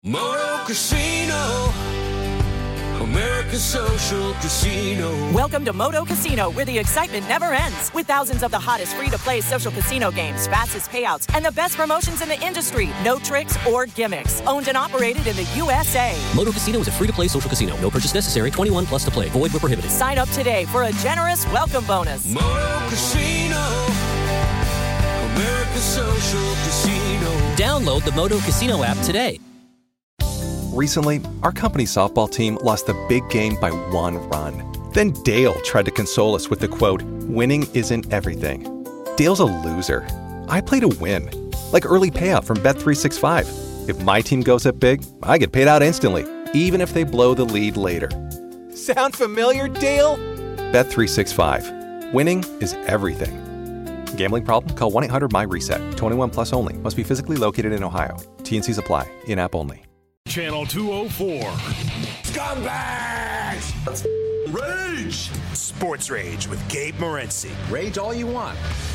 Moto Casino, American Social Casino. Welcome to Moto Casino, where the excitement never ends. With thousands of the hottest free-to-play social casino games, fastest payouts, and the best promotions in the industry. No tricks or gimmicks. Owned and operated in the USA. Moto Casino is a free-to-play social casino. No purchase necessary. 21 plus to play. Void where prohibited. Sign up today for a generous welcome bonus. Moto Casino, American Social Casino. Download the Moto Casino app today. Recently, our company softball team lost the big game by 1 run. Then Dale tried to console us with the quote, "Winning isn't everything." Dale's a loser. I play to win. Like early payout from Bet365. If my team goes up big, I get paid out instantly, even if they blow the lead later. Sound familiar, Dale? Bet365. Winning is everything. Gambling problem? Call 1-800-MY-RESET. 21 plus only. Must be physically located in Ohio. T&Cs apply. In-app only. Channel 204. Scumbags! Rage! Sports Rage with Gabe Morency. Rage all you want.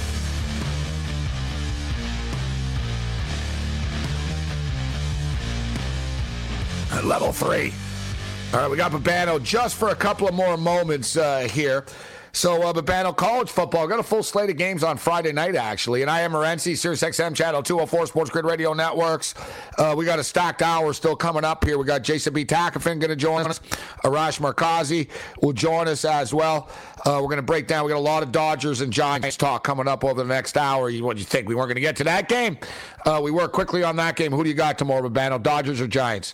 Level 3. All right, we got Babano just for a couple of more moments here. So, Babano, college football, got a full slate of games on Friday night, actually. And I am Morency, Sirius XM Channel 204, Sports Grid Radio Networks. We got a stacked hour still coming up here. We got Jason B. Takafin going to join us. Arash Markazi will join us as well. We're going to break down. We got a lot of Dodgers and Giants talk coming up over the next hour. What do you think? We weren't going to get to that game? We work quickly on that game. Who do you got tomorrow, Babano, Dodgers or Giants?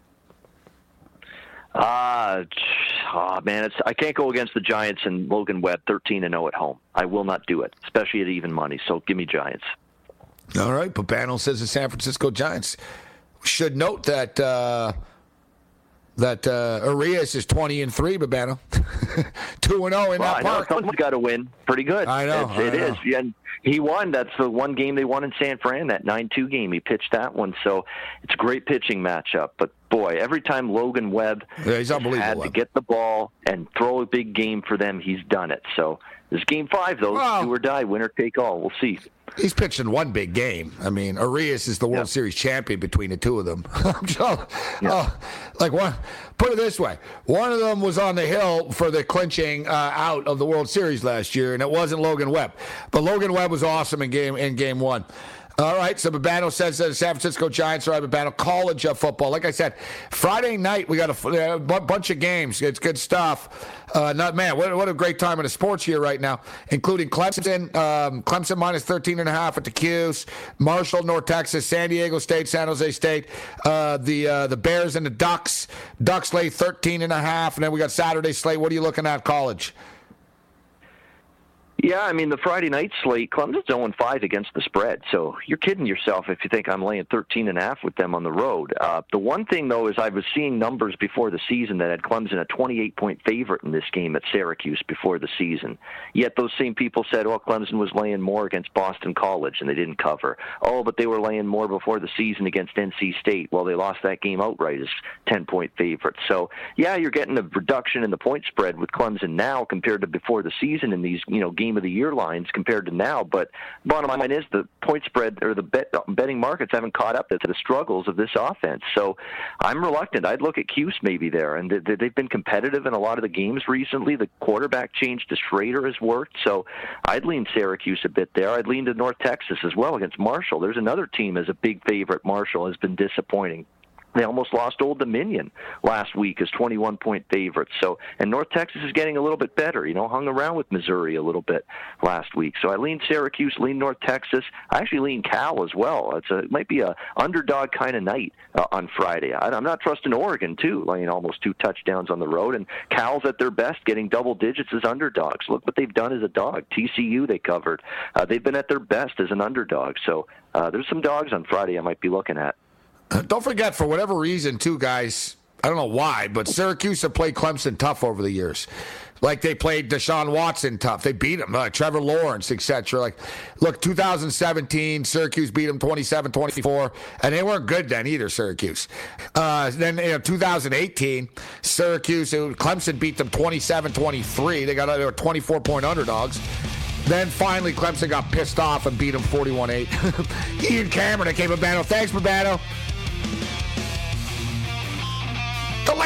Man, I can't go against the Giants and Logan Webb 13-0 at home. I will not do it, especially at even money. So give me Giants. All right, Babano says the San Francisco Giants. Should note that Arias is 20-3, Babano. 2-0 in that park. Someone's got to win. Pretty good. I know. It is. And he won. That's the one game they won in San Fran, that 9-2 game. He pitched that one. So it's a great pitching matchup. But, boy, every time Logan Webb he's had to get the ball and throw a big game for them, he's done it. So this is Game 5, though. Do or die, winner take all. We'll see. He's pitched in one big game. I mean, Arias is the World Series champion between the two of them. Put it this way. One of them was on the hill for the clinching out of the World Series last year, and it wasn't Logan Webb. But Logan Webb was awesome in game 1. All right, so Babano says the San Francisco Giants are Babano college football. Like I said, Friday night we got a bunch of games. It's good stuff. What a great time in the sports here right now, including Clemson. Clemson minus 13.5 at the Q's. Marshall, North Texas, San Diego State, San Jose State. The Bears and the Ducks. Ducks lay 13.5, and then we got Saturday slate. What are you looking at, college? Yeah, I mean, the Friday night slate, Clemson's 0-5 against the spread. So you're kidding yourself if you think I'm laying 13.5 with them on the road. The one thing, though, is I was seeing numbers before the season that had Clemson a 28-point favorite in this game at Syracuse before the season. Yet those same people said, Clemson was laying more against Boston College, and they didn't cover. But they were laying more before the season against NC State. Well, they lost that game outright as 10-point favorites. So, yeah, you're getting a reduction in the point spread with Clemson now compared to before the season in these, game of the year lines compared to now. But bottom line is the point spread or the betting markets haven't caught up to the struggles of this offense. So I'm reluctant. I'd look at Cuse maybe there, and they've been competitive in a lot of the games recently. The quarterback change to Schrader has worked, so I'd lean Syracuse a bit there. I'd lean to North Texas as well against Marshall. There's another team as a big favorite. Marshall has been disappointing. They almost lost Old Dominion last week as 21-point favorites. So, and North Texas is getting a little bit better. Hung around with Missouri a little bit last week. So I lean Syracuse, lean North Texas. I actually lean Cal as well. It might be a underdog kind of night on Friday. I'm not trusting Oregon too, laying almost 2 touchdowns on the road. And Cal's at their best, getting double digits as underdogs. Look what they've done as a dog. TCU they covered. They've been at their best as an underdog. So there's some dogs on Friday I might be looking at. Don't forget, for whatever reason, too, guys, I don't know why, but Syracuse have played Clemson tough over the years. Like they played Deshaun Watson tough. They beat him, Trevor Lawrence, etc. Look, 2017, Syracuse beat them 27-24, and they weren't good then either, Syracuse. Then 2018, Clemson beat them 27-23. They were 24-point underdogs. Then finally, Clemson got pissed off and beat them 41-8. Ian Cameron that came Babano. Thanks, Babano.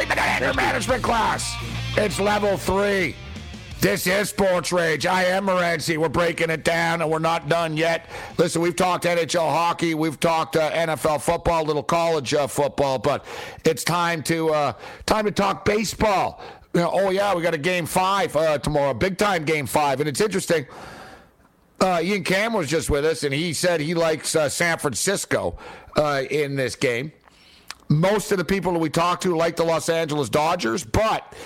late night anger management class. It's level 3. This is Sports Rage. I am Morency. We're breaking it down, and we're not done yet. Listen, we've talked NHL hockey. We've talked NFL football, little college football, but it's time to talk baseball. We got a Game 5 tomorrow, big-time Game 5, and it's interesting. Ian Cam was just with us, and he said he likes San Francisco in this game. Most of the people that we talked to like the Los Angeles Dodgers, but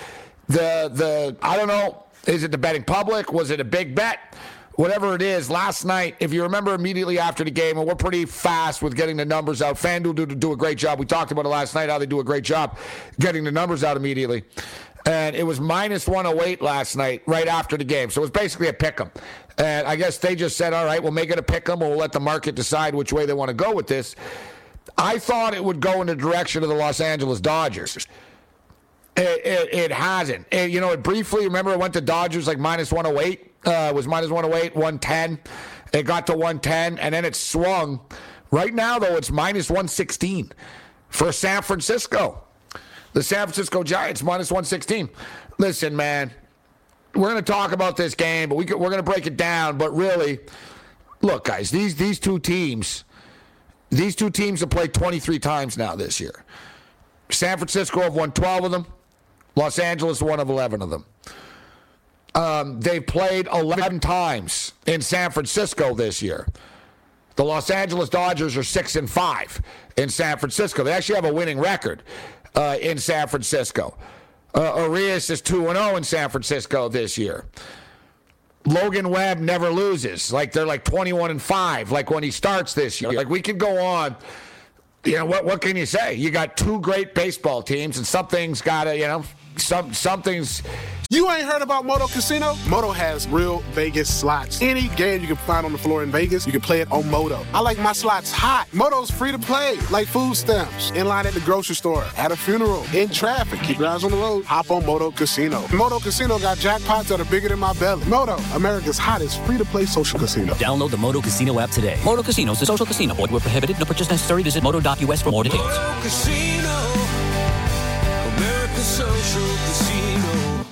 I don't know, is it the betting public? Was it a big bet? Whatever it is, last night, if you remember immediately after the game, and we're pretty fast with getting the numbers out. FanDuel do a great job. We talked about it last night, how they do a great job getting the numbers out immediately. And it was minus 108 last night, right after the game. So it was basically a pick 'em. And I guess they just said, all right, we'll make it a pick 'em, or we'll let the market decide which way they want to go with this. I thought it would go in the direction of the Los Angeles Dodgers. It hasn't. It briefly, remember, it went to Dodgers like minus 108. It was minus 108, 110. It got to 110, and then it swung. Right now, though, it's minus 116 for San Francisco. The San Francisco Giants, minus 116. Listen, man, we're going to talk about this game, but we're going to break it down. But really, look, guys, these two teams have played 23 times now this year. San Francisco have won 12 of them. Los Angeles, one of 11 of them. They've played 11 times in San Francisco this year. The Los Angeles Dodgers are 6-5 in San Francisco. They actually have a winning record in San Francisco. Arias is 2-0 in San Francisco this year. Logan Webb never loses. They're 21-5, like when he starts this year. We could go on. What can you say? You got two great baseball teams, and something's got to, something's. You ain't heard about Moto Casino? Moto has real Vegas slots. Any game you can find on the floor in Vegas, you can play it on Moto. I like my slots hot. Moto's free to play, like food stamps, in line at the grocery store, at a funeral, in traffic. Keep your eyes on the road. Hop on Moto Casino. Moto Casino got jackpots that are bigger than my belly. Moto, America's hottest free-to-play social casino. Download the Moto Casino app today. Moto Casino is a social casino. Void where prohibited. No purchase necessary. Visit moto.us for more details. Moto Casino, America's social casino.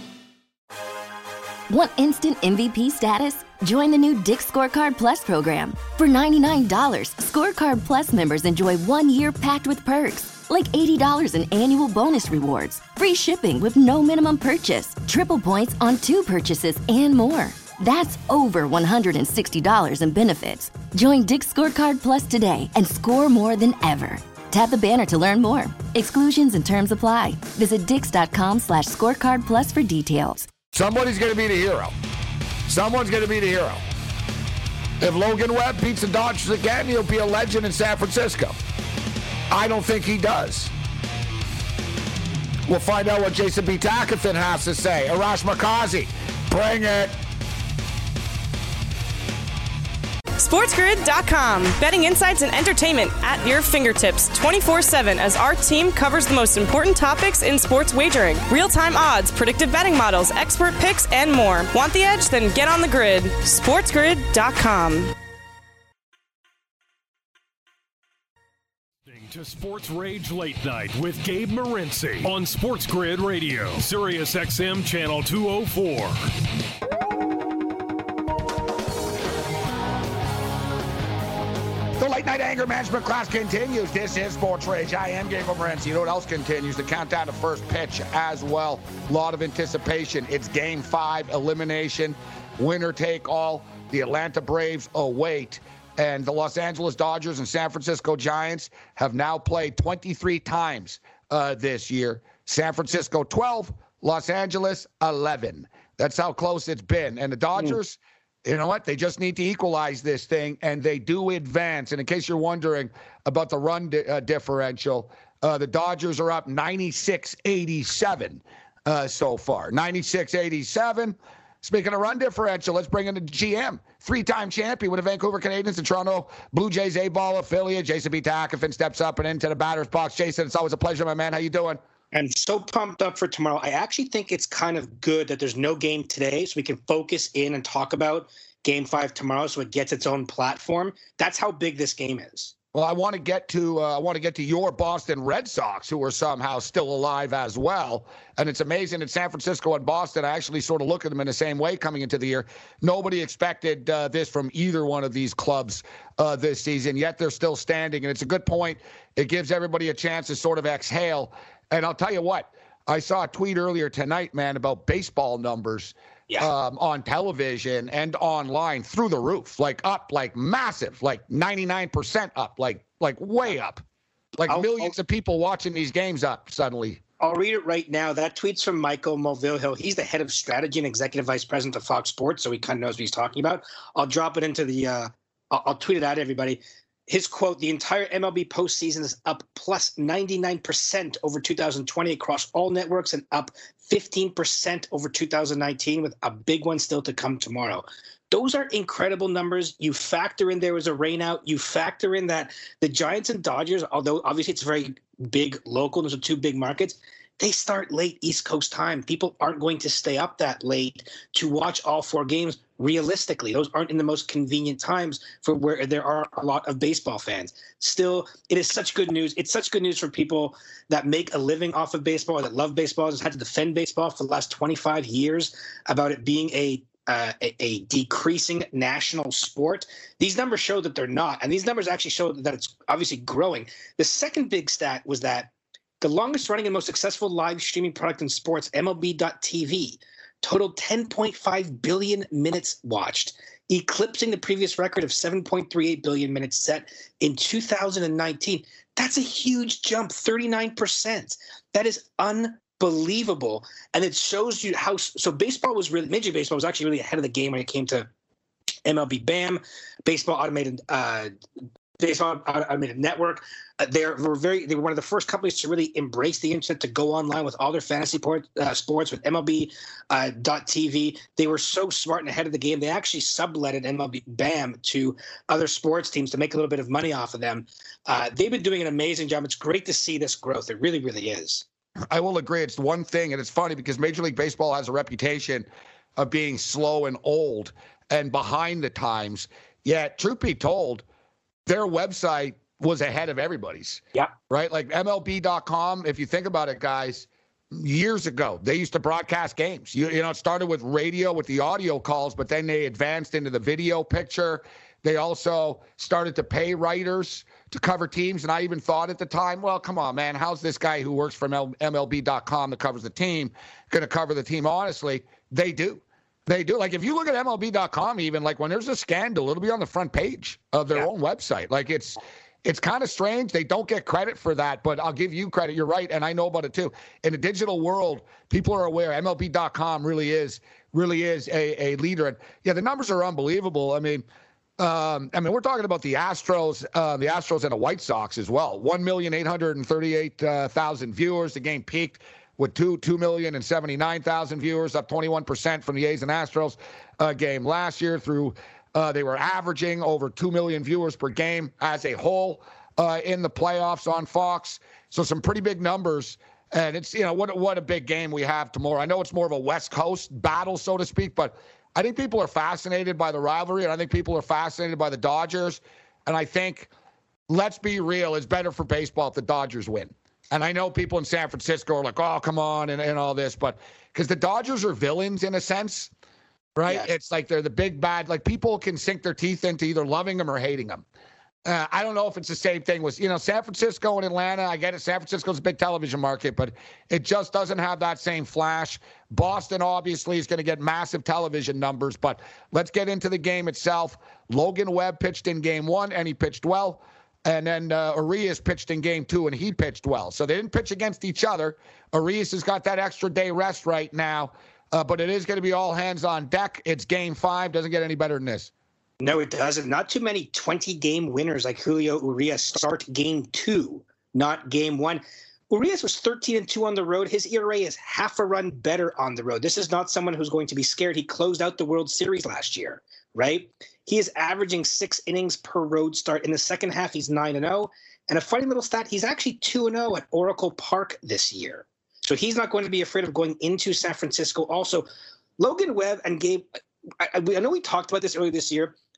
Want instant MVP status? Join the new Dick's Scorecard Plus program. For $99, Scorecard Plus members enjoy 1 year packed with perks, like $80 in annual bonus rewards, free shipping with no minimum purchase, triple points on 2 purchases, and more. That's over $160 in benefits. Join Dick's Scorecard Plus today and score more than ever. Tap the banner to learn more. Exclusions and terms apply. Visit dix.com/scorecard plus for details. Somebody's going to be the hero. Someone's going to be the hero. If Logan Webb beats the Dodgers again, he'll be a legend in San Francisco. I don't think he does. We'll find out what Jason B. Takafin has to say. Arash Markazi, bring it. SportsGrid.com. Betting insights and entertainment at your fingertips 24/7 as our team covers the most important topics in sports wagering. Real-time odds, predictive betting models, expert picks, and more. Want the edge? Then get on the grid. SportsGrid.com. To Sports Rage Late Night with Gabe Morency on Sports Grid Radio, Sirius XM Channel 204. The late night anger management class continues. This is Sports Rage. I am Gabe Morency. You know what else continues? The countdown to first pitch as well. A lot of anticipation. It's Game 5, elimination, winner take all. The Atlanta Braves await. And the Los Angeles Dodgers and San Francisco Giants have now played 23 times this year. San Francisco 12, Los Angeles 11. That's how close it's been. And the Dodgers, you know what? They just need to equalize this thing, and they do advance. And in case you're wondering about the run differential, the Dodgers are up 96-87 so far. 96-87. Speaking of run differential, let's bring in the GM, 3-time champion with the Vancouver Canadians, the Toronto Blue Jays A-ball affiliate. Jason B. Takafin steps up and into the batter's box. Jason, it's always a pleasure, my man. How you doing? I'm so pumped up for tomorrow. I actually think it's kind of good that there's no game today so we can focus in and talk about Game 5 tomorrow so it gets its own platform. That's how big this game is. Well, I want to get to your Boston Red Sox, who are somehow still alive as well. And it's amazing that San Francisco and Boston, I actually sort of look at them in the same way coming into the year. Nobody expected this from either one of these clubs this season, yet they're still standing. And it's a good point. It gives everybody a chance to sort of exhale. And I'll tell you what, I saw a tweet earlier tonight, man, about baseball numbers. Yeah. On television and online through the roof, like up, like massive, like 99% up, like way up, like millions of people watching these games up suddenly. I'll read it right now. That tweet's from Michael Mulvihill. He's the head of strategy and executive vice president of Fox Sports, so he kind of knows what he's talking about. I'll drop it into the I'll tweet it out to everybody. His quote, the entire MLB postseason is up plus 99% over 2020 across all networks and up 15% over 2019 with a big one still to come tomorrow. Those are incredible numbers. You factor in there was a rainout. You factor in that the Giants and Dodgers, although obviously it's very big local, those are two big markets, they start late East Coast time. People aren't going to stay up that late to watch all four games realistically. Those aren't in the most convenient times for where there are a lot of baseball fans. Still, it is such good news. It's such good news for people that make a living off of baseball or that love baseball, just had to defend baseball for the last 25 years about it being a decreasing national sport. These numbers show that they're not, and these numbers actually show that it's obviously growing. The second big stat was that the longest running and most successful live streaming product in sports, MLB.TV, totaled 10.5 billion minutes watched, eclipsing the previous record of 7.38 billion minutes set in 2019. That's a huge jump, 39%. That is unbelievable. And it shows you how – so baseball was really – Major League Baseball was actually really ahead of the game when it came to MLB BAM, Baseball Automated Network. They were one of the first companies to really embrace the internet, to go online with all their fantasy sports with MLB.TV. They were so smart and ahead of the game. They actually subletted MLB BAM to other sports teams to make a little bit of money off of them. They've been doing an amazing job. It's great to see this growth. It really, really is. I will agree. It's one thing, and it's funny because Major League Baseball has a reputation of being slow and old and behind the times. Yet, truth be told, their website was ahead of everybody's. Yeah. Right? Like MLB.com, if you think about it, guys, years ago, they used to broadcast games. You know, it started with radio with the audio calls, but then they advanced into the video picture. They also started to pay writers to cover teams. And I even thought at the time, well, come on, man, how's this guy who works for MLB.com that covers the team going to cover the team? Honestly, they do. They do. Like, if you look at MLB.com, even, like, when there's a scandal, it'll be on the front page of their own website. Like, it's kind of strange. They don't get credit for that, but I'll give you credit. You're right, and I know about it too. In the digital world, people are aware. MLB.com really is a leader. And, yeah, the numbers are unbelievable. I mean, we're talking about the Astros and the White Sox as well. 1,838,000 viewers. The game peaked with 2,079,000 viewers, up 21% from the A's and Astros game last year. They were averaging over 2 million viewers per game as a whole in the playoffs on Fox. So some pretty big numbers. And it's, you know, what a big game we have tomorrow. I know it's more of a West Coast battle, so to speak, but I think people are fascinated by the rivalry, and I think people are fascinated by the Dodgers. And I think, let's be real, it's better for baseball if the Dodgers win. And I know people in San Francisco are like, oh, come on, and all this. But because the Dodgers are villains in a sense, right? Yes. It's like they're the big bad. Like, people can sink their teeth into either loving them or hating them. I don't know if it's the same thing with, you know, San Francisco and Atlanta. I get it. San Francisco's a big television market, but it just doesn't have that same flash. Boston obviously is going to get massive television numbers, but let's get into the game itself. Logan Webb pitched in game 1, and he pitched well. And then Urias pitched in game 2, and he pitched well. So they didn't pitch against each other. Urias has got that extra day rest right now, but it is going to be all hands on deck. It's game 5. Doesn't get any better than this. No, it doesn't. Not too many 20-game winners like Julio Urias start game 2, not game 1. Urias was 13-2 on the road. His ERA is half a run better on the road. This is not someone who's going to be scared. He closed out the World Series last year, right? He is averaging 6 innings per road start. In the second half, he's 9-0. And a funny little stat, he's actually 2-0 at Oracle Park this year. So he's not going to be afraid of going into San Francisco. Also, Logan Webb and Gabe, I know we talked about this earlier this year.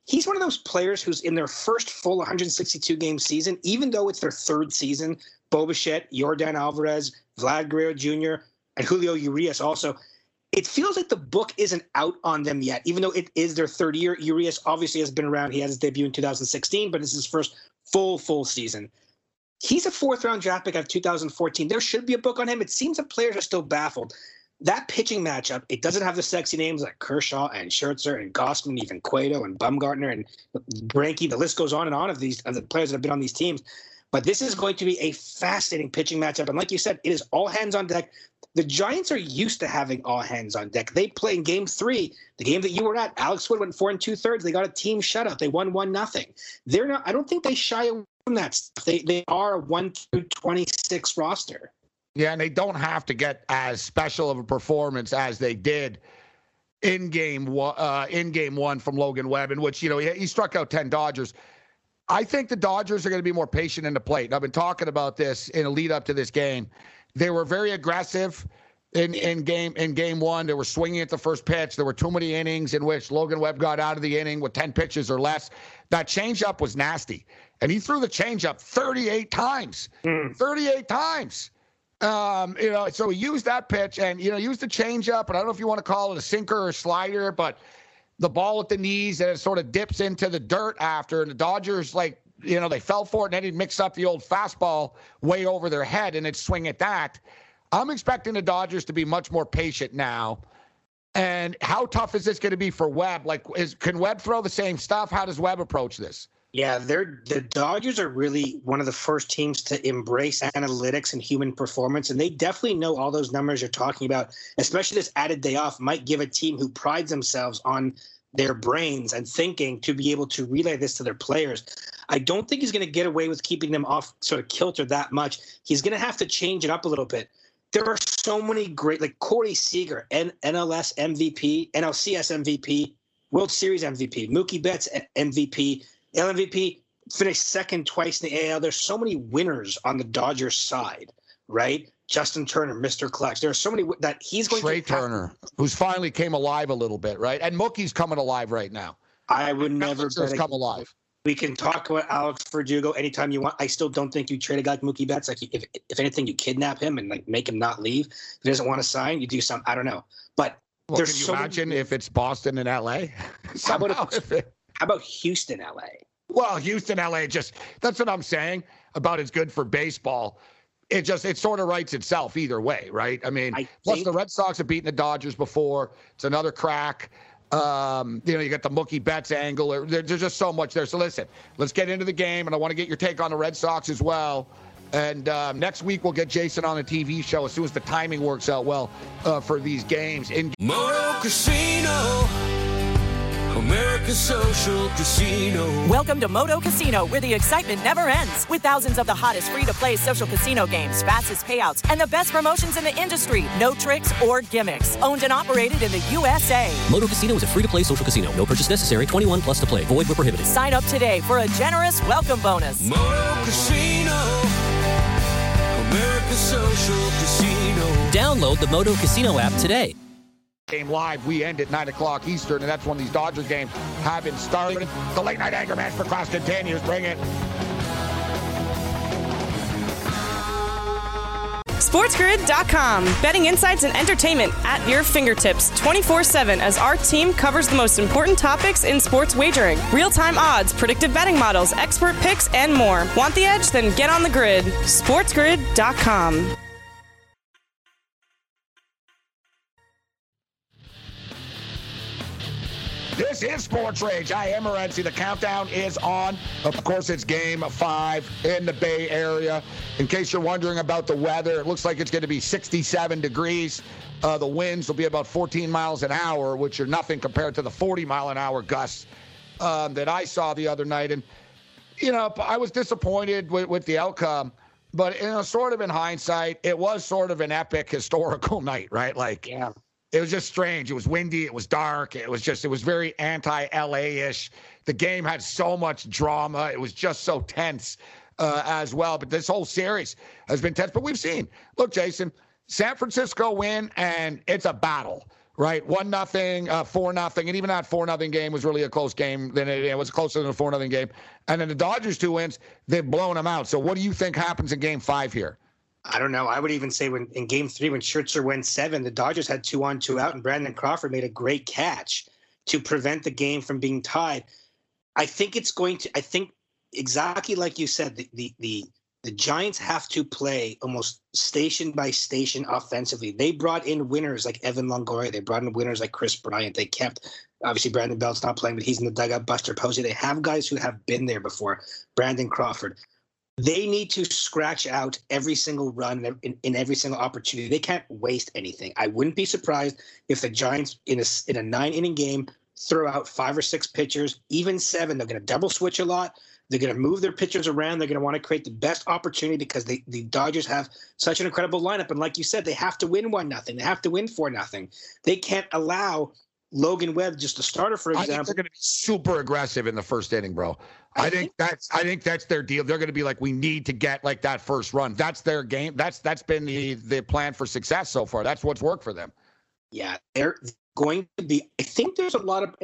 he's one of those players who's in their first full 162-game season, even though it's their third season, Bo Bichette, Yordan Alvarez, Vlad Guerrero Jr., and Julio Urias also, it feels like the book isn't out on them yet, even though it is their third year. Urias obviously has been around. He had his debut in 2016, but it's his first full season. He's a fourth-round draft pick out of 2014. There should be a book on him. It seems that players are still baffled. That pitching matchup, it doesn't have the sexy names like Kershaw and Scherzer and Gausman, even Cueto and Bumgarner and Greinke. The list goes on and on of the players that have been on these teams. But this is going to be a fascinating pitching matchup. And like you said, it is all hands on deck. The Giants are used to having all hands on deck. They play in Game 3, the game that you were at. Alex Wood went 4 2/3. They got a team shutout. They won 1-0. They're not. I don't think they shy away from that stuff. They are a 1 through 26 roster. Yeah, and they don't have to get as special of a performance as they did in game one from Logan Webb, in which he struck out 10 Dodgers. I think the Dodgers are going to be more patient in the plate. And I've been talking about this in a lead up to this game. They were very aggressive in game one. They were swinging at the first pitch. There were too many innings in which Logan Webb got out of the inning with 10 pitches or less. That changeup was nasty. And he threw the changeup 38 times. 38 times. So he used that pitch and, used the changeup. And I don't know if you want to call it a sinker or a slider, but the ball at the knees and it sort of dips into the dirt after. And the Dodgers, they fell for it and then he'd mix up the old fastball way over their head and it'd swing at that. I'm expecting the Dodgers to be much more patient now. And how tough is this going to be for Webb? Can Webb throw the same stuff? How does Webb approach this? Yeah, the Dodgers are really one of the first teams to embrace analytics and human performance, and they definitely know all those numbers you're talking about, especially this added day off might give a team who prides themselves on their brains and thinking to be able to relay this to their players. I don't think he's going to get away with keeping them off sort of kilter that much. He's going to have to change it up a little bit. There are so many great, like Corey Seager, NLS MVP, NLCS MVP, World Series MVP, Mookie Betts MVP, LMVP, finished second twice in the AL. There's so many winners on the Dodgers side, right? Justin Turner, Mr. Clutch. There are so many that he's going Trey Turner, who's finally came alive a little bit, right? And Mookie's coming alive right now. I would never bet come alive. We can talk about Alex Verdugo anytime you want. I still don't think you trade a guy like Mookie Betts. Like, if anything, you kidnap him and make him not leave. If he doesn't want to sign, you do something. I don't know. But there's can you so imagine if it's Boston and LA? How about Houston, LA? Well, Houston, LA, that's what I'm saying about it's good for baseball. It sort of writes itself either way, right? I mean, plus the Red Sox have beaten the Dodgers before. It's another crack. You got the Mookie Betts angle. There's just so much there. So listen, let's get into the game, and I want to get your take on the Red Sox as well. And next week we'll get Jason on a TV show as soon as the timing works out well for these games. Moto Casino, America's social casino. Welcome to Moto Casino, where the excitement never ends. With thousands of the hottest free-to-play social casino games, fastest payouts, and the best promotions in the industry. No tricks or gimmicks. Owned and operated in the USA. Moto Casino is a free-to-play social casino. No purchase necessary. 21 plus to play. Void where prohibited. Sign up today for a generous welcome bonus. Moto Casino, America's social casino. Download the Moto Casino app today. Game live. We end at 9 o'clock Eastern, and that's when these Dodgers games have been started. The late night anger match for class continues. Bring it. SportsGrid.com. Betting insights and entertainment at your fingertips 24/7 as our team covers the most important topics in sports wagering. Real-time odds, predictive betting models, expert picks, and more. Want the edge? Then get on the grid. SportsGrid.com. This is Sports Rage. I am Morency. The countdown is on. Of course, it's Game 5 in the Bay Area. In case you're wondering about the weather, it looks like it's going to be 67 degrees. The winds will be about 14 miles an hour, which are nothing compared to the 40-mile-an-hour gusts that I saw the other night. And, I was disappointed with the outcome. But, sort of in hindsight, it was sort of an epic historical night, right? Yeah. It was just strange. It was windy. It was dark. It was very anti-LA-ish. The game had so much drama. It was just so tense as well. But this whole series has been tense. But we've seen, look, Jason, San Francisco win, and it's a battle. right? 1-0, 4-0, and even that 4-0 game was really a close game. Then it was closer than a 4-0 game. And then the Dodgers 2 wins, they've blown them out. So what do you think happens in Game 5 here? I don't know. I would even say when in Game 3, when Scherzer went 7, the Dodgers had 2 on, 2 out, and Brandon Crawford made a great catch to prevent the game from being tied. I think exactly like you said, the Giants have to play almost station by station offensively. They brought in winners like Evan Longoria. They brought in winners like Chris Bryant. They kept, obviously, Brandon Belt's not playing, but he's in the dugout. Buster Posey. They have guys who have been there before. Brandon Crawford. They need to scratch out every single run in every single opportunity. They can't waste anything. I wouldn't be surprised if the Giants, in a 9-inning game, throw out 5 or 6 pitchers, even 7. They're going to double switch a lot. They're going to move their pitchers around. They're going to want to create the best opportunity because the Dodgers have such an incredible lineup. And like you said, they have to win 1-0. They have to win 4-0. They can't allow Logan Webb, just a starter, for example. I think they're going to be super aggressive in the first inning, bro. I think that's their deal. They're going to be like, we need to get like that first run. That's their game. That's been the plan for success so far. That's what's worked for them. Yeah, they're going to be. I think there's a lot of.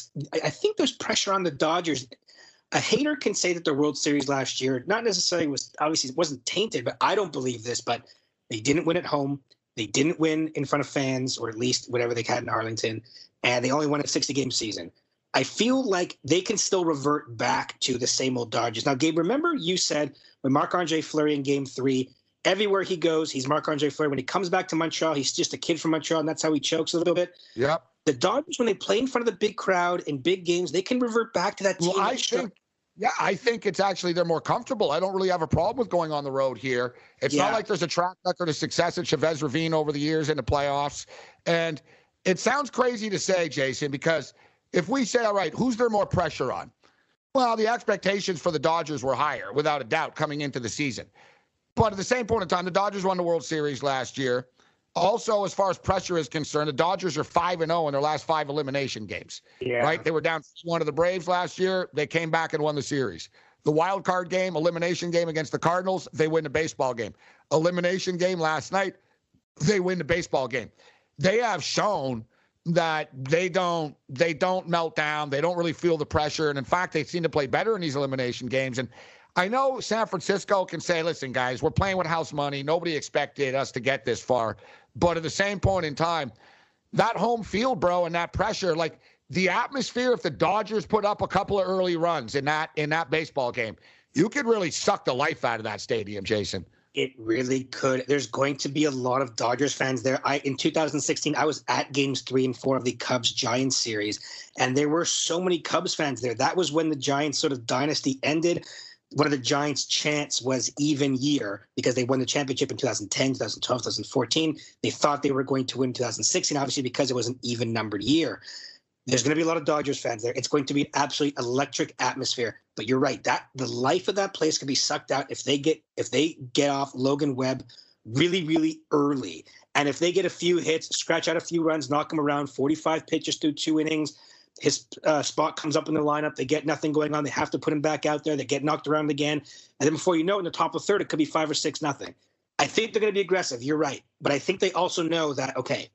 I think there's pressure on the Dodgers. A hater can say that the World Series last year, not necessarily obviously it wasn't tainted, but I don't believe this. But they didn't win at home. They didn't win in front of fans, or at least whatever they had in Arlington, and they only won a 60-game season. I feel like they can still revert back to the same old Dodgers. Now, Gabe, remember you said when Marc-Andre Fleury in Game 3, everywhere he goes, he's Marc-Andre Fleury. When he comes back to Montreal, he's just a kid from Montreal, and that's how he chokes a little bit. Yep. The Dodgers, when they play in front of the big crowd in big games, they can revert back to that team. Well, I think it's actually they're more comfortable. I don't really have a problem with going on the road here. It's not like there's a track record of success at Chavez Ravine over the years in the playoffs. And it sounds crazy to say, Jason, because if we say, all right, who's there more pressure on? Well, the expectations for the Dodgers were higher, without a doubt, coming into the season. But at the same point in time, the Dodgers won the World Series last year. Also, as far as pressure is concerned, the Dodgers are 5-0 in their last 5 elimination games. Yeah. Right? They were down 1 to the Braves last year. They came back and won the series. The wild card game, elimination game against the Cardinals, they win the baseball game. Elimination game last night, they win the baseball game. They have shown that they don't melt down. They don't really feel the pressure. And in fact, they seem to play better in these elimination games. And I know San Francisco can say, listen, guys, we're playing with house money. Nobody expected us to get this far. But at the same point in time, that home field, bro, and that pressure, like the atmosphere, if the Dodgers put up a couple of early runs in that baseball game, you could really suck the life out of that stadium, Jason. It really could. There's going to be a lot of Dodgers fans there. In 2016, I was at Games 3 and 4 of the Cubs-Giants series, and there were so many Cubs fans there. That was when the Giants sort of dynasty ended. One of the Giants' chants was even year because they won the championship in 2010, 2012, 2014. They thought they were going to win 2016, obviously, because it was an even-numbered year. There's going to be a lot of Dodgers fans there. It's going to be an absolutely electric atmosphere. But you're right, that the life of that place could be sucked out if they get off Logan Webb really, really early. And if they get a few hits, scratch out a few runs, knock him around, 45 pitches through 2 innings, his spot comes up in the lineup. They get nothing going on. They have to put him back out there. They get knocked around again. And then before you know it, in the top of the third, it could be 5 or 6-0. I think they're going to be aggressive. You're right. But I think they also know that, okay,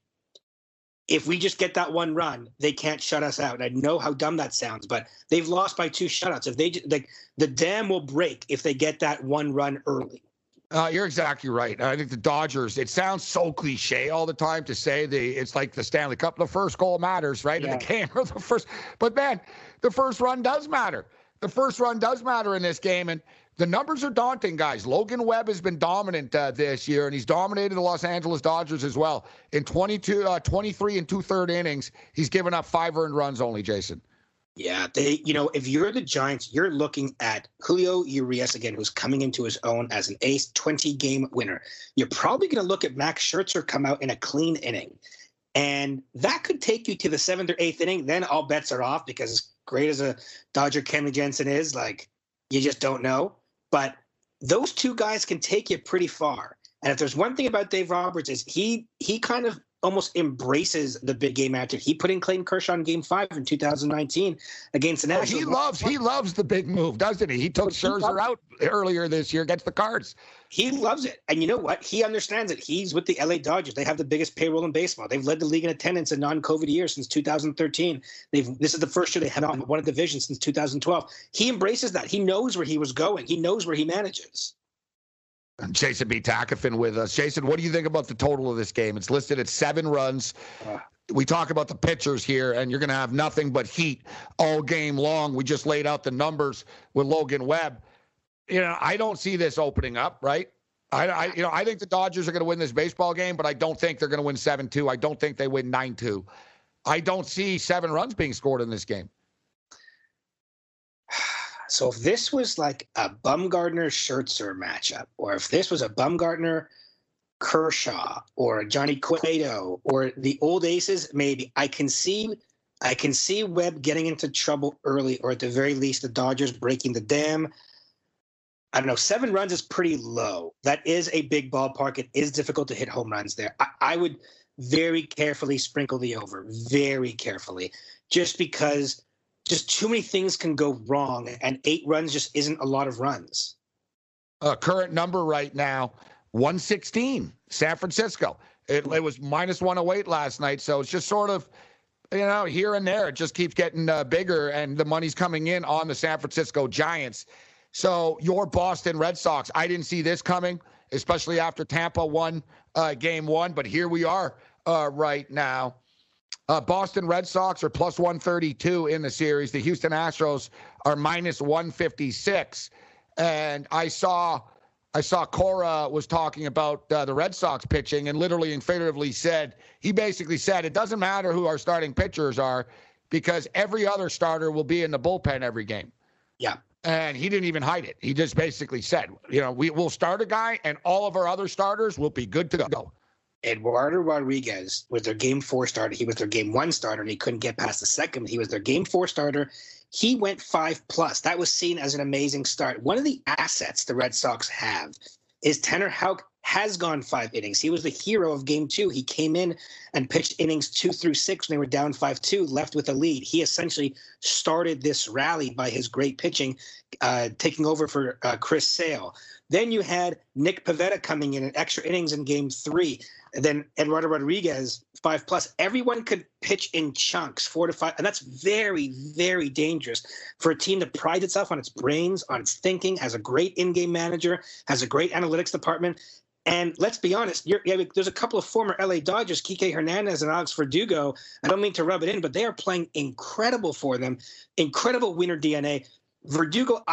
if we just get that one run, they can't shut us out. And I know how dumb that sounds, but they've lost by 2 shutouts. If the dam will break if they get that one run early. You're exactly right. I think the Dodgers, it sounds so cliche all the time to say it's like the Stanley Cup. The first goal matters, right? Yeah. In the game or the first. But, man, the first run does matter. The first run does matter in this game. And the numbers are daunting, guys. Logan Webb has been dominant this year, and he's dominated the Los Angeles Dodgers as well. In 23 and 2/3 innings, he's given up 5 earned runs only, Jason. Yeah, if you're the Giants, you're looking at Julio Urias again, who's coming into his own as an ace 20-game winner. You're probably going to look at Max Scherzer come out in a clean inning. And that could take you to the 7th or 8th inning. Then all bets are off because as great as a Dodger Kenley Jensen is, like, you just don't know. But those 2 guys can take you pretty far. And if there's one thing about Dave Roberts is he kind of almost embraces the big game attitude. He put in Clayton Kershaw in Game 5 in 2019 against the Nationals. He loves the big move, doesn't he? He took Scherzer out earlier this year against the Cards. He loves it. And you know what? He understands it. He's with the LA Dodgers. They have the biggest payroll in baseball. They've led the league in attendance in non-COVID years since 2013. This is the first year they have not won a division since 2012. He embraces that. He knows where he was going. He knows where he manages. Jason B. Takafin with us. Jason, what do you think about the total of this game? It's listed at 7 runs. We talk about the pitchers here, and you're going to have nothing but heat all game long. We just laid out the numbers with Logan Webb. I don't see this opening up, right? I think the Dodgers are going to win this baseball game, but I don't think they're going to win 7-2. I don't think they win 9-2. I don't see 7 runs being scored in this game. So if this was like a Bumgarner-Scherzer matchup, or if this was a Bumgarner-Kershaw or a Johnny Cueto or the old aces, maybe I can see Webb getting into trouble early, or at the very least the Dodgers breaking the dam. I don't know. 7 runs is pretty low. That is a big ballpark. It is difficult to hit home runs there. I would very carefully sprinkle the over, very carefully, just because just too many things can go wrong, and 8 runs just isn't a lot of runs. Current number right now, 116, San Francisco. It was minus 108 last night, so it's just sort of, here and there. It just keeps getting bigger, and the money's coming in on the San Francisco Giants. So your Boston Red Sox, I didn't see this coming, especially after Tampa won Game 1, but here we are right now. Boston Red Sox are plus 132 in the series. The Houston Astros are minus 156. And I saw Cora was talking about the Red Sox pitching, and literally and figuratively he basically said, it doesn't matter who our starting pitchers are because every other starter will be in the bullpen every game. Yeah. And he didn't even hide it. He just basically said, we will start a guy and all of our other starters will be good to go. Eduardo Rodriguez was their Game 4 starter. He was their Game 1 starter, and he couldn't get past the second. He was their Game 4 starter. He went 5+. That was seen as an amazing start. One of the assets the Red Sox have is Tanner Houck has gone 5 innings. He was the hero of Game 2. He came in and pitched innings 2 through 6 when they were down 5-2, left with a lead. He essentially started this rally by his great pitching, taking over for Chris Sale. Then you had Nick Pivetta coming in extra innings in Game 3. And then Eduardo Rodriguez, 5+. Everyone could pitch in chunks, 4 to 5. And that's very, very dangerous for a team that prides itself on its brains, on its thinking, has a great in-game manager, has a great analytics department. And let's be honest, there's a couple of former LA Dodgers, Kike Hernandez and Alex Verdugo. I don't mean to rub it in, but they are playing incredible for them, incredible winner DNA. Verdugo,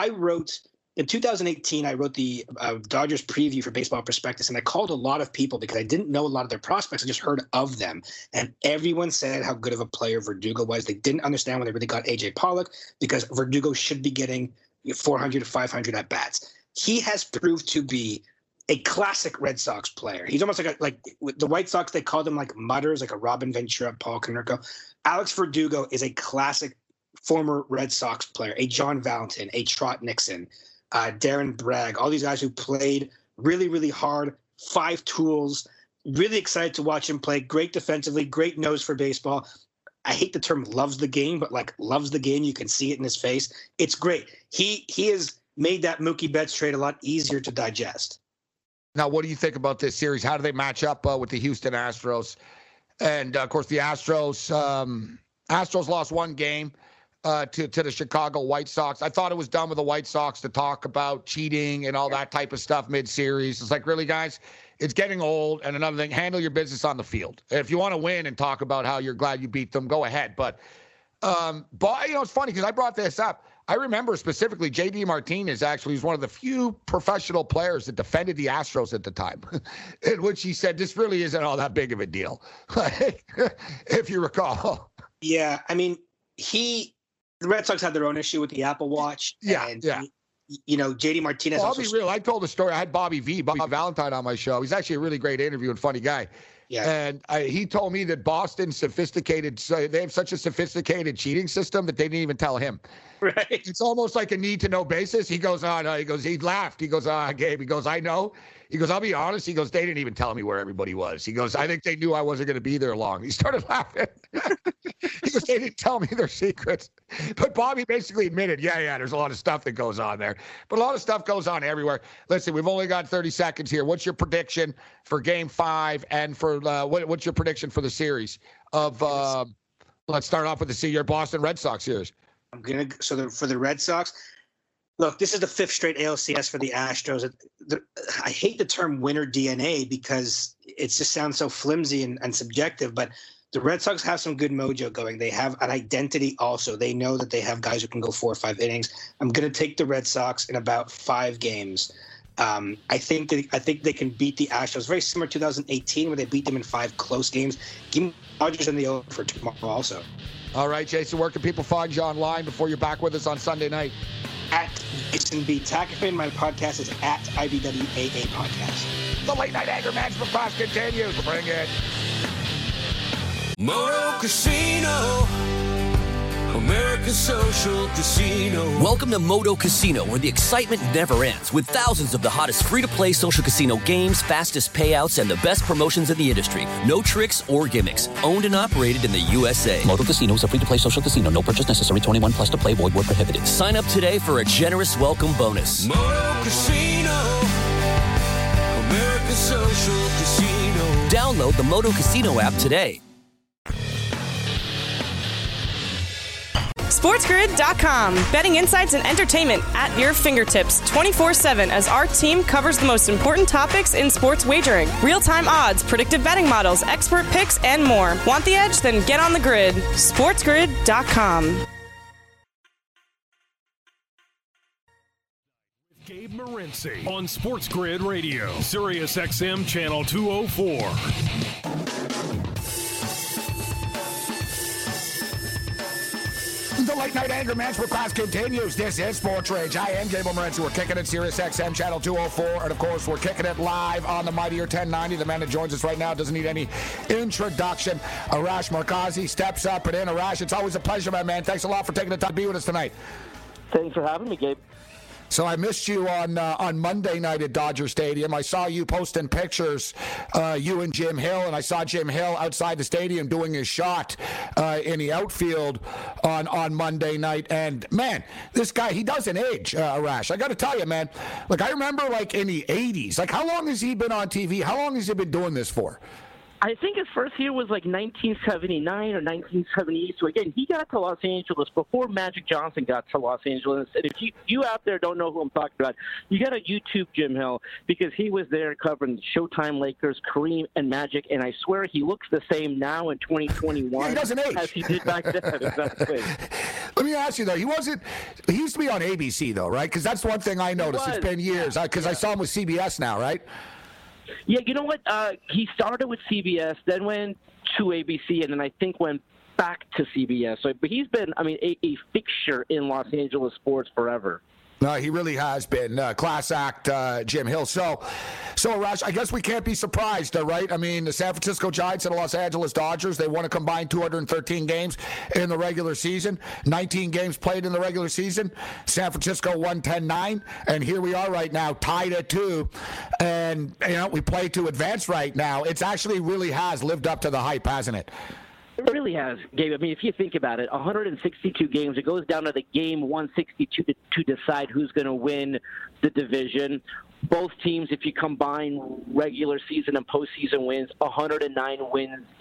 in 2018, I wrote the Dodgers preview for Baseball Prospectus, and I called a lot of people because I didn't know a lot of their prospects. I just heard of them. And everyone said how good of a player Verdugo was. They didn't understand when they really got A.J. Pollock because Verdugo should be getting 400 to 500 at-bats. He has proved to be a classic Red Sox player. He's almost like the White Sox, they call them like mutters, like a Robin Ventura, Paul Konerko. Alex Verdugo is a classic former Red Sox player, a John Valentin, a Trot Nixon, Darren Bragg, all these guys who played really, really hard, 5 tools, really excited to watch him play, great defensively, great nose for baseball. I hate the term loves the game, but loves the game. You can see it in his face. It's great. He has made that Mookie Betts trade a lot easier to digest. Now, what do you think about this series? How do they match up with the Houston Astros? And, of course, the Astros lost 1 game to the Chicago White Sox. I thought it was done with the White Sox to talk about cheating and all that type of stuff mid-series. It's like, really, guys? It's getting old. And another thing, handle your business on the field. If you want to win and talk about how you're glad you beat them, go ahead. But it's funny because I brought this up. I remember specifically J.D. Martinez actually was one of the few professional players that defended the Astros at the time, in which he said, this really isn't all that big of a deal, if you recall. Yeah, I mean, the Red Sox had their own issue with the Apple Watch. Yeah. JD Martinez. Well, I'll be real. I told the story. I had Bobby Valentine on my show. He's actually a really great interview and funny guy. Yeah. And he told me that Boston's they have such a sophisticated cheating system that they didn't even tell him. Right. It's almost like a need-to-know basis. He goes, oh, no. He goes, he laughed. He goes, Gabe. He goes, I know. He goes, I'll be honest. He goes, they didn't even tell me where everybody was. He goes, I think they knew I wasn't going to be there long. He started laughing. He goes, they didn't tell me their secrets. But Bobby basically admitted, yeah, there's a lot of stuff that goes on there. But a lot of stuff goes on everywhere. Listen, we've only got 30 seconds here. What's your prediction for Game 5 and for what's your prediction for the series of let's start off with your Boston Red Sox series. For the Red Sox, look, this is the 5th straight ALCS for the Astros. I hate the term winner DNA because it just sounds so flimsy and subjective, but the Red Sox have some good mojo going. They have an identity also. They know that they have guys who can go 4 or 5 innings. I'm going to take the Red Sox in about 5 games. I think they can beat the Astros. Very similar to 2018 where they beat them in 5 close games. Give me Dodgers in the over for tomorrow also. All right, Jason, where can people find you online before you're back with us on Sunday night? At Jason B. Takafin. My podcast is at IBWAA Podcast. The Late Night Anger Management class continues. Bring it. Moto Casino, America's social casino. Welcome to Moto Casino, where the excitement never ends, with thousands of the hottest free-to-play social casino games, fastest payouts, and the best promotions in the industry. No tricks or gimmicks. Owned and operated in the USA. Moto Casino is a free-to-play social casino. No purchase necessary. 21 plus to play. Void where prohibited. Sign up today for a generous welcome bonus. Moto Casino, America's social casino. Download the Moto Casino app today. SportsGrid.com. Betting insights and entertainment at your fingertips 24/7 as our team covers the most important topics in sports wagering. Real-time odds, predictive betting models, expert picks, and more. Want the edge? Then get on the grid. SportsGrid.com. Gabe Morency on Sports Grid Radio, Sirius XM Channel 204. The Late Night Anger Management class continues. This is Sports Rage. I am Gabe Morency. We're kicking it Sirius XM Channel 204. And, of course, we're kicking it live on the Mightier 1090. The man that joins us right now doesn't need any introduction. Arash Markazi steps up and in. Arash, it's always a pleasure, my man. Thanks a lot for taking the time to be with us tonight. Thanks for having me, Gabe. So I missed you on Monday night at Dodger Stadium. I saw you posting pictures, you and Jim Hill, and I saw Jim Hill outside the stadium doing his shot in the outfield on Monday night. And, man, this guy, he doesn't age, Arash. I got to tell you, man, like I remember like in the 80s. Like how long has he been on TV? How long has he been doing this for? I think his first year was like 1979 or 1978. So, again, he got to Los Angeles before Magic Johnson got to Los Angeles. And if you out there don't know who I'm talking about, you got to YouTube Jim Hill because he was there covering Showtime Lakers, Kareem, and Magic. And I swear he looks the same now in 2021 he doesn't age. as he did back then. Exactly. Let me ask you, though. He used to be on ABC, though, right? Because that's one thing I noticed. It's been years because I saw him with CBS now, right? Yeah, you know what? He started with CBS, then went to ABC, and then I think went back to CBS. So, but he's been, a fixture in Los Angeles sports forever. No, he really has been. Class act, Jim Hill. So Arash, I guess we can't be surprised, right? I mean, the San Francisco Giants and the Los Angeles Dodgers, they won a combined 213 games in the regular season, 19 games played in the regular season. San Francisco won 10-9, and here we are right now, tied at 2. And, we play to advance right now. It's actually really has lived up to the hype, hasn't it? It really has, Gabe. I mean, if you think about it, 162 games. It goes down to the game 162 to decide who's going to win the division. Both teams, if you combine regular season and postseason wins, 109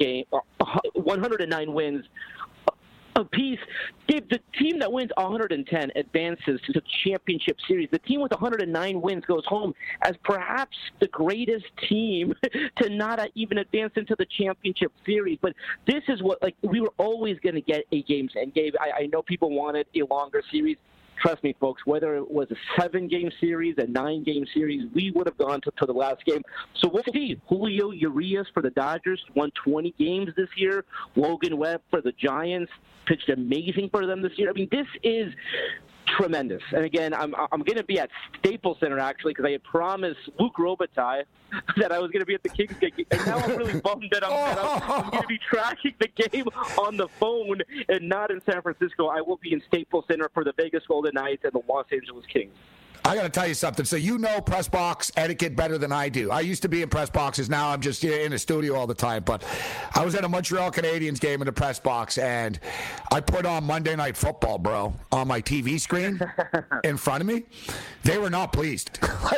wins apiece. Gabe, the team that wins 110 advances to the championship series. The team with 109 wins goes home as perhaps the greatest team to not even advance into the championship series. But this is what, we were always going to get 8 games. And Gabe, I know people wanted a longer series. Trust me, folks, whether it was a 7-game series, a 9-game series, we would have gone to the last game. So we'll see. Julio Urias for the Dodgers won 20 games this year. Logan Webb for the Giants pitched amazing for them this year. I mean, this is tremendous. And again, I'm going to be at Staples Center actually because I had promised Luke Robitaille that I was going to be at the Kings game, and now I'm really bummed that I'm going to be tracking the game on the phone and not in San Francisco. I will be in Staples Center for the Vegas Golden Knights and the Los Angeles Kings. I got to tell you something. So you know press box etiquette better than I do. I used to be in press boxes. Now I'm just in the studio all the time. But I was at a Montreal Canadiens game in the press box, and I put on Monday Night Football, bro, on my TV screen in front of me. They were not pleased.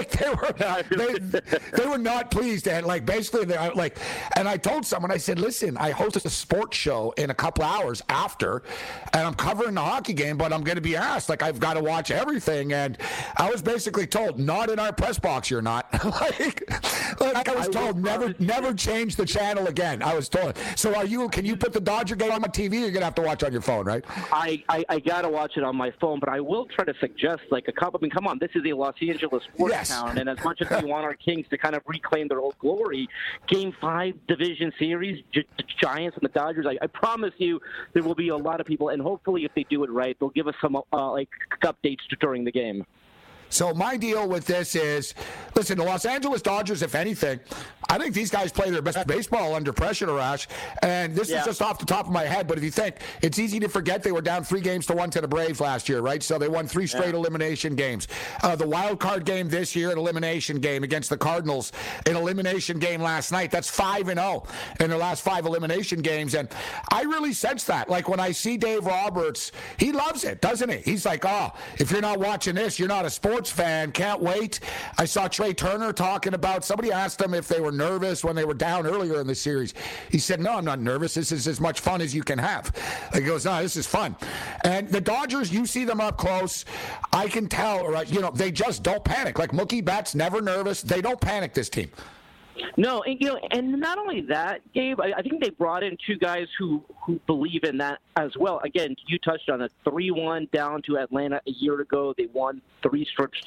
They were not pleased. And basically, and I told someone, I said, listen, I host a sports show in a couple hours after, and I'm covering the hockey game, but I'm going to be asked. I've got to watch everything. And I was basically told, not in our press box, you're not. I was told, never change the channel again. I was told. So can you put the Dodger game on my TV? You're going to have to watch on your phone, right? I got to watch it on my phone, but I will try to suggest come on, this is a Los Angeles sports town, and as much as we want our Kings to kind of reclaim their old glory, Game 5 division series, Giants and the Dodgers, I promise you there will be a lot of people, and hopefully if they do it right, they'll give us some updates during the game. So my deal with this is, listen, the Los Angeles Dodgers, if anything, I think these guys play their best baseball under pressure, Arash. And this is just off the top of my head, but if you think, it's easy to forget they were down 3-1 to the Braves last year, right? So they won 3 straight elimination games. The wild card game this year, an elimination game against the Cardinals, an elimination game last night. That's 5-0 in their last 5 elimination games. And I really sense that. When I see Dave Roberts, he loves it, doesn't he? He's like, if you're not watching this, you're not a sports fan. Can't wait. I saw Trey Turner talking about, somebody asked him if they were nervous when they were down earlier in the series. He said, no, I'm not nervous. This is as much fun as you can have. He goes, no, this is fun. And the Dodgers, you see them up close. I can tell, right? They just don't panic. Mookie Betts, never nervous. They don't panic, this team. No, and not only that, Gabe, I think they brought in 2 guys who believe in that as well. Again, you touched on it, 3-1 down to Atlanta a year ago. They won 3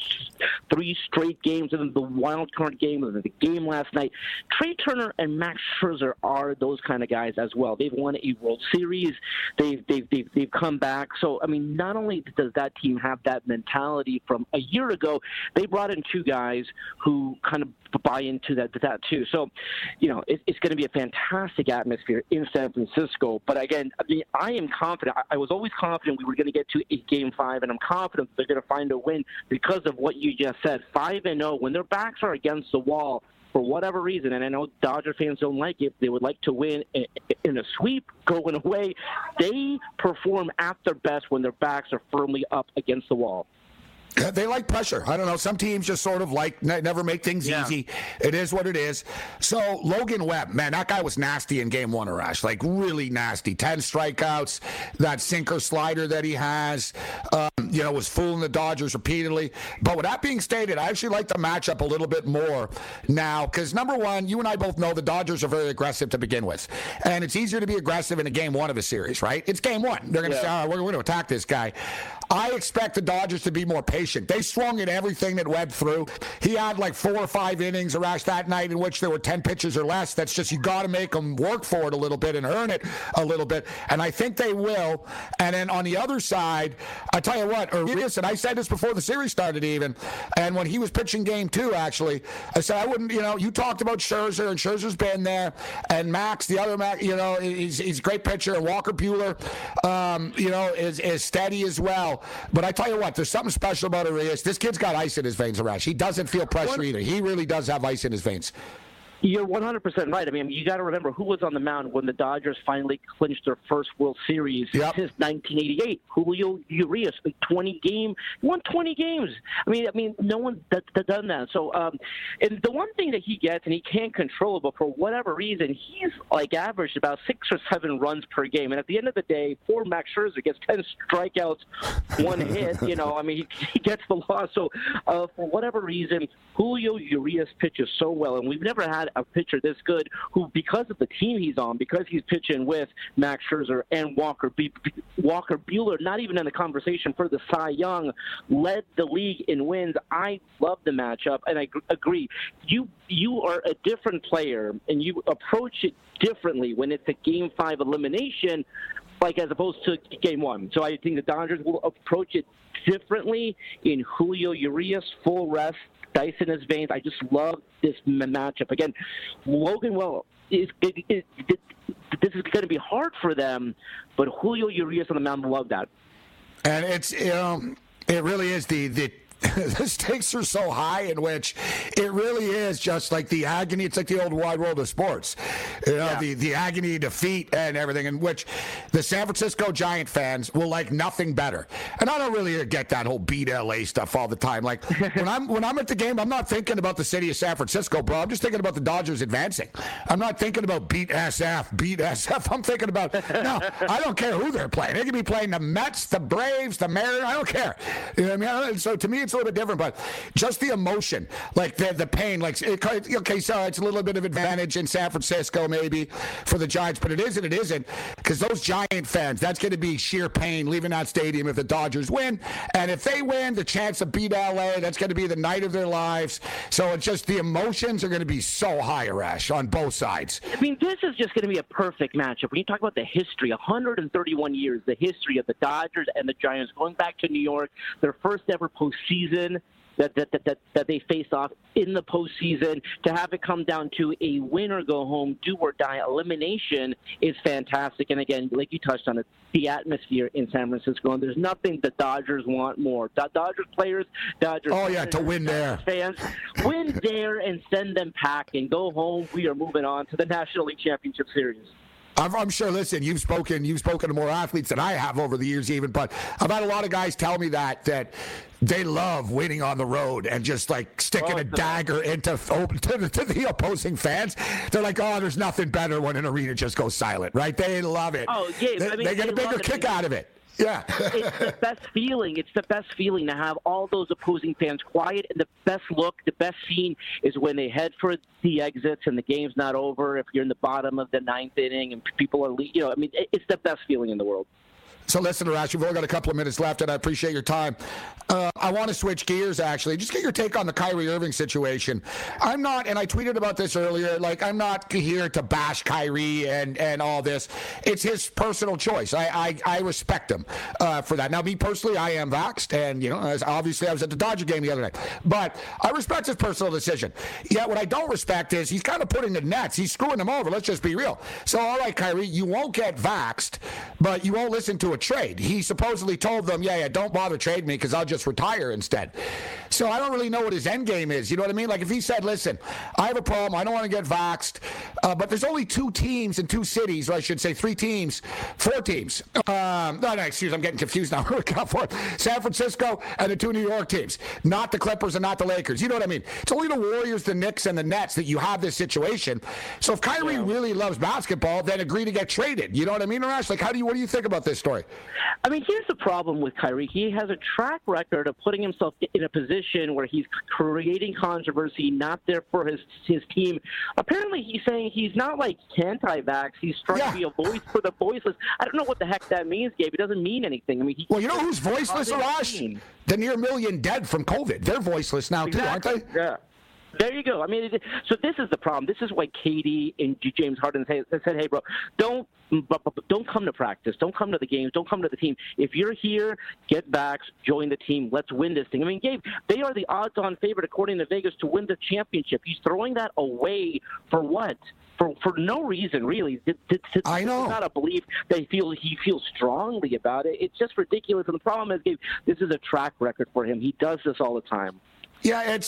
straight games, and then the wild card game, and then the game last night. Trey Turner and Max Scherzer are those kind of guys as well. They've won a World Series. They've come back. So, not only does that team have that mentality from a year ago, they brought in 2 guys who kind of buy into that too. So, it's going to be a fantastic atmosphere in San Francisco. But again, I am confident. I was always confident we were going to get to a Game 5, and I'm confident they're going to find a win because of what you just said. 5-0, when their backs are against the wall, for whatever reason, and I know Dodger fans don't like it, they would like to win in a sweep, going away. They perform at their best when their backs are firmly up against the wall. They like pressure. I don't know. Some teams just sort of never make things easy. It is what it is. So Logan Webb, man, that guy was nasty in Game 1, Arash. Really nasty. 10 strikeouts. That sinker slider that he has, was fooling the Dodgers repeatedly. But with that being stated, I actually like the matchup a little bit more now because, number one, you and I both know the Dodgers are very aggressive to begin with. And it's easier to be aggressive in a Game 1 of a series, right? It's Game 1. They're going to say, all right, we're going to attack this guy. I expect the Dodgers to be more patient. They swung at everything that Webb threw. He had 4 or 5 innings, Arash, that night in which there were 10 pitches or less. That's just, you got to make them work for it a little bit and earn it a little bit. And I think they will. And then on the other side, I tell you what, Urias, and I said this before the series started even, and when he was pitching Game 2, actually, I said I wouldn't, you talked about Scherzer, and Scherzer's been there, and Max, the other Max, he's a great pitcher, and Walker Buehler, is steady as well. But I tell you what, there's something special about Urias. This kid's got ice in his veins, Arash. He doesn't feel pressure either. He really does have ice in his veins. You're 100% right. You got to remember who was on the mound when the Dodgers finally clinched their first World Series since 1988. Julio Urias, 20 games. He won 20 games. No one's done that. So, and the one thing that he gets, and he can't control it, but for whatever reason, he's averaged about 6 or 7 runs per game. And at the end of the day, poor Max Scherzer gets 10 strikeouts, 1 hit. He gets the loss. So, for whatever reason, Julio Urias pitches so well, and we've never had a pitcher this good who, because of the team he's on, because he's pitching with Max Scherzer and Walker Buehler, not even in the conversation for the Cy Young, led the league in wins. I love the matchup, and I agree. You are a different player, and you approach it differently when it's a Game 5 elimination like as opposed to game one. So I think the Dodgers will approach it differently in Julio Urias, full rest, dice in his veins. I just love this matchup. Again, Logan Webb, this is going to be hard for them, but Julio Urias on the mound, love that. And it's, it really is the the stakes are so high in which it really is just like the agony. It's like the old wide world of sports, the agony, defeat, and everything, in which the San Francisco Giant fans will like nothing better. And I don't really get that whole beat LA stuff all the time. Like when I'm at the game, I'm not thinking about the city of San Francisco, bro. I'm just thinking about the Dodgers advancing. I'm not thinking about beat SF. I'm thinking about, no, I don't care who they're playing. They could be playing the Mets, the Braves, the Mariners. I don't care. You know what I mean? So to me, it's a little bit different, but just the emotion, like the pain, like, okay, so it's a little bit of advantage in San Francisco maybe for the Giants, but it isn't, because those Giant fans, that's going to be sheer pain leaving that stadium if the Dodgers win. And if they win, the chance to beat LA, that's going to be the night of their lives. So it's just the emotions are going to be so high, Arash, on both sides. I mean, this is just going to be a perfect matchup. When you talk about the history, 131 years, the history of the Dodgers and the Giants going back to New York, their first ever postseason that they face off in the postseason, to have it come down to a win or go home, do or die elimination is fantastic. And again, like you touched on it, the atmosphere in San Francisco, and there's nothing the Dodgers want more. Dodgers players, Dodgers to win there. Fans, win there and send them packing. Go home. We are moving on to the National League Championship Series. I'm sure, listen, you've spoken to more athletes than I have over the years even, but I've had a lot of guys tell me that they love winning on the road and just like sticking a dagger into the opposing fans. They're like, oh, there's nothing better when an arena just goes silent, right? They love it. Oh, yeah. They get a bigger kick out of it. Yeah. It's the best feeling. It's the best feeling to have all those opposing fans quiet. And the best look, the best scene is when they head for the exits and the game's not over. If you're in the bottom of the ninth inning and people are, it's the best feeling in the world. So listen, Arash, we've only got a couple of minutes left, and I appreciate your time. I want to switch gears, actually. Just get your take on the Kyrie Irving situation. I'm not, and I tweeted about this earlier, like I'm not here to bash Kyrie and all this. It's his personal choice. I respect him for that. Now, me personally, I am vaxxed, and, obviously I was at the Dodger game the other night. But I respect his personal decision. Yet what I don't respect is he's kind of putting the nets. He's screwing them over. Let's just be real. So, all right, Kyrie, you won't get vaxxed, but you won't listen to a trade. He supposedly told them, don't bother trading me because I'll just retire instead. So I don't really know what his end game is. You know what I mean? Like if he said, listen, I have a problem. I don't want to get vaxxed, but there's only 2 teams in 2 cities, or I should say 4 teams. I'm getting confused now. San Francisco and the 2 New York teams, not the Clippers and not the Lakers. You know what I mean? It's only the Warriors, the Knicks, and the Nets that you have this situation. So if Kyrie really loves basketball, then agree to get traded. You know what I mean, Arash? Like, what do you think about this story? I mean, here's the problem with Kyrie. He has a track record of putting himself in a position where he's creating controversy, not there for his team. Apparently, he's saying he's not like anti-vax. He's trying to be a voice for the voiceless. I don't know what the heck that means, Gabe. It doesn't mean anything. I mean, you know who's voiceless, Arash? The near million dead from COVID. They're voiceless now, too, aren't they? Yeah. There you go. I mean, so this is the problem. This is why Katie and James Harden said, hey, bro, don't come to practice. Don't come to the games. Don't come to the team. If you're here, get back, join the team. Let's win this thing. I mean, Gabe, they are the odds-on favorite, according to Vegas, to win the championship. He's throwing that away for what? For no reason, really. I know. It's not a belief that he feels strongly about it. It's just ridiculous. And the problem is, Gabe, this is a track record for him. He does this all the time. Yeah, it's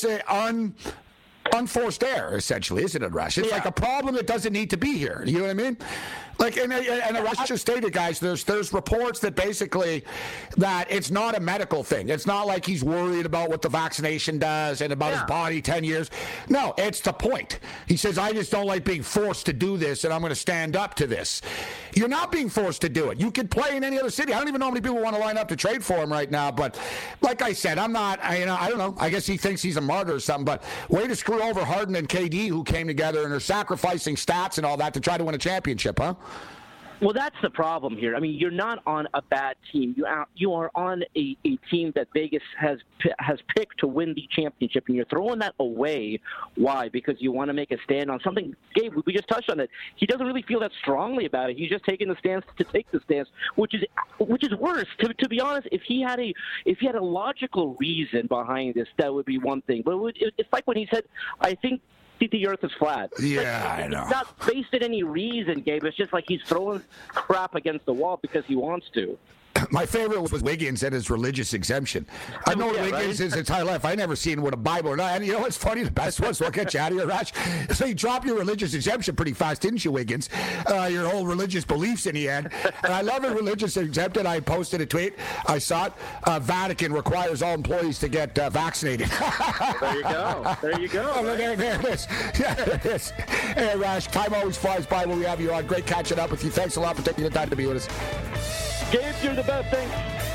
unforced error, essentially, isn't it, Rush? It's like a problem that doesn't need to be here. You know what I mean? Like, and Rush just stated, guys, there's reports that basically that it's not a medical thing. It's not like he's worried about what the vaccination does and about his body 10 years. No, it's the point. He says, I just don't like being forced to do this, and I'm going to stand up to this. You're not being forced to do it. You could play in any other city. I don't even know how many people want to line up to trade for him right now, but like I said, I'm not, I don't know. I guess he thinks he's a martyr or something, but way to screw over Harden and KD, who came together and are sacrificing stats and all that to try to win a championship, huh? Well, that's the problem here. I mean, you're not on a bad team. You are on a team that Vegas has picked to win the championship, and you're throwing that away. Why? Because you want to make a stand on something. Gabe, we just touched on it. He doesn't really feel that strongly about it. He's just taking the stance to take the stance, which is worse. To be honest, if he had a logical reason behind this, that would be one thing. But it's like when he said, "I think the earth is flat." Yeah, I know. It's not based on any reason, Gabe. It's just like he's throwing crap against the wall because he wants to. My favorite was Wiggins and his religious exemption. I know Wiggins his entire life. I never seen him with a Bible or not. And you know what's funny? The best one, so I'll get you out of here, Rash. So you drop your religious exemption pretty fast, didn't you, Wiggins? Your whole religious beliefs in the end. And I love it, religious exemption. I posted a tweet. I saw it. Vatican requires all employees to get vaccinated. There you go. There you go. Oh, there it is. Yeah, there it is. Hey, Rash, time always flies by when we have you on. Great catching up with you. Thanks a lot for taking the time to be with us. Gabe, you're the best. Thanks.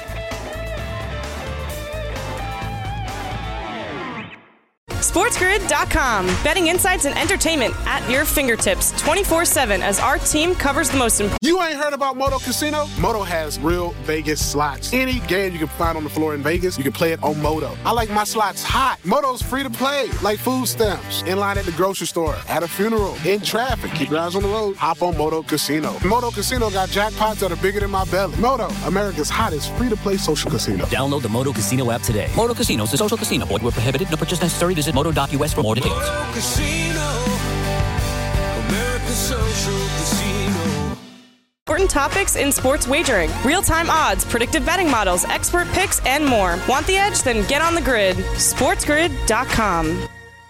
SportsGrid.com. Betting insights and entertainment at your fingertips 24/7 as our team covers the most important. You ain't heard about Moto Casino? Moto has real Vegas slots. Any game you can find on the floor in Vegas, you can play it on Moto. I like my slots hot. Moto's free to play, like food stamps, in line at the grocery store, at a funeral, in traffic. Keep your eyes on the road. Hop on Moto Casino. Moto Casino got jackpots that are bigger than my belly. Moto, America's hottest free-to-play social casino. Download the Moto Casino app today. Moto Casino is a social casino. Void where prohibited. No purchase necessary. Visit Moto.us for more details. Moto Casino, America's social casino. Important topics in sports wagering. Real-time odds, predictive betting models, expert picks, and more. Want the edge? Then get on the grid. SportsGrid.com.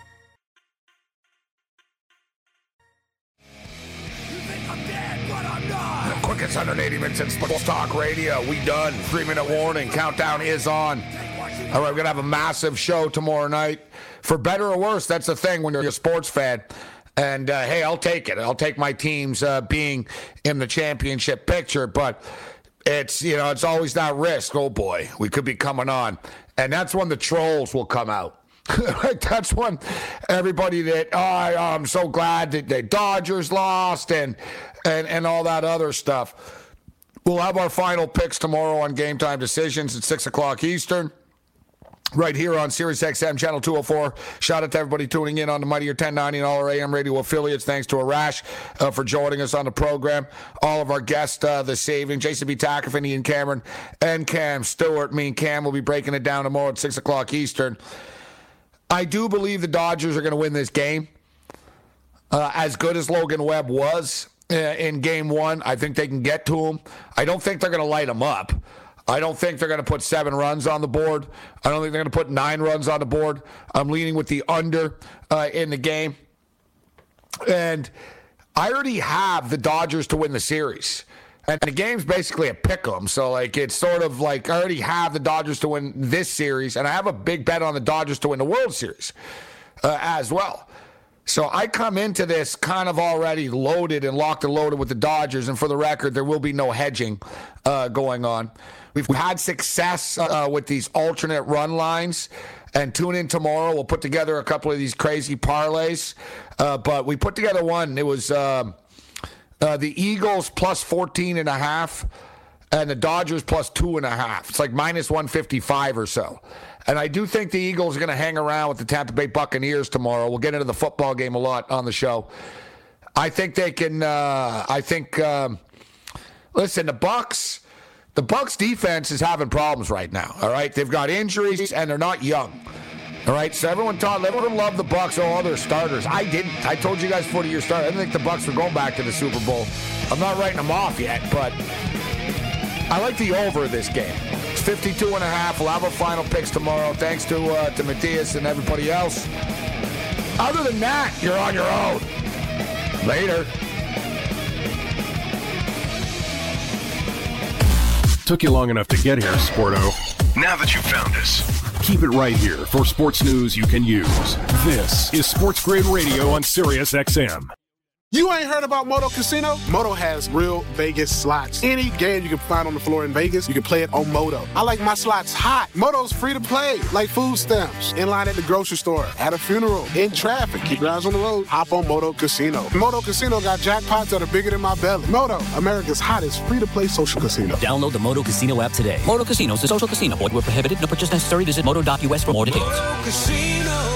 Quickest 180 minutes in Sports Talk Radio. We done. 3-minute warning. Countdown is on. All right, we're going to have a massive show tomorrow night. For better or worse, that's the thing when you're a sports fan. And, hey, I'll take it. I'll take my teams being in the championship picture. But it's, it's always that risk. Oh, boy, we could be coming on. And that's when the trolls will come out. That's when everybody that, I'm so glad that the Dodgers lost and all that other stuff. We'll have our final picks tomorrow on Game Time Decisions at 6 o'clock Eastern. Right here on Sirius XM Channel 204. Shout out to everybody tuning in on the Mightier 1090 and all our AM radio affiliates. Thanks to Arash for joining us on the program. All of our guests this evening, Jason B. Tackefin, Ian Cameron, and Cam Stewart. Me and Cam will be breaking it down tomorrow at 6 o'clock Eastern. I do believe the Dodgers are going to win this game. As good as Logan Webb was in Game 1, I think they can get to him. I don't think they're going to light him up. I don't think they're going to put 7 runs on the board. I don't think they're going to put 9 runs on the board. I'm leaning with the under in the game. And I already have the Dodgers to win the series. And the game's basically a pick-em. So, it's sort of like I already have the Dodgers to win this series. And I have a big bet on the Dodgers to win the World Series as well. So I come into this kind of already loaded and locked and loaded with the Dodgers. And for the record, there will be no hedging going on. We've had success with these alternate run lines. And tune in tomorrow. We'll put together a couple of these crazy parlays. But we put together one. It was the Eagles plus 14.5 and the Dodgers plus 2.5. It's like minus 155 or so. And I do think the Eagles are going to hang around with the Tampa Bay Buccaneers tomorrow. We'll get into the football game a lot on the show. I think they can. Listen, the Bucs defense is having problems right now. All right, they've got injuries and they're not young. All right, so everyone loved the Bucs. Oh, all their starters. I didn't. I told you guys before the year started, I didn't think the Bucs were going back to the Super Bowl. I'm not writing them off yet, but I like the over this game. It's 52.5. We'll have our final picks tomorrow. Thanks to Matthias and everybody else. Other than that, you're on your own. Later. Took you long enough to get here, Sporto. Now that you've found us, keep it right here for sports news you can use. This is Sports Grid Radio on Sirius XM. You ain't heard about Moto Casino? Moto has real Vegas slots. Any game you can find on the floor in Vegas, you can play it on Moto. I like my slots hot. Moto's free to play, like food stamps, in line at the grocery store, at a funeral, in traffic. Keep your eyes on the road. Hop on Moto Casino. Moto Casino got jackpots that are bigger than my belly. Moto, America's hottest free-to-play social casino. Download the Moto Casino app today. Moto Casino is a social casino. Void where prohibited. No purchase necessary. Visit moto.us for more details. Moto Casino.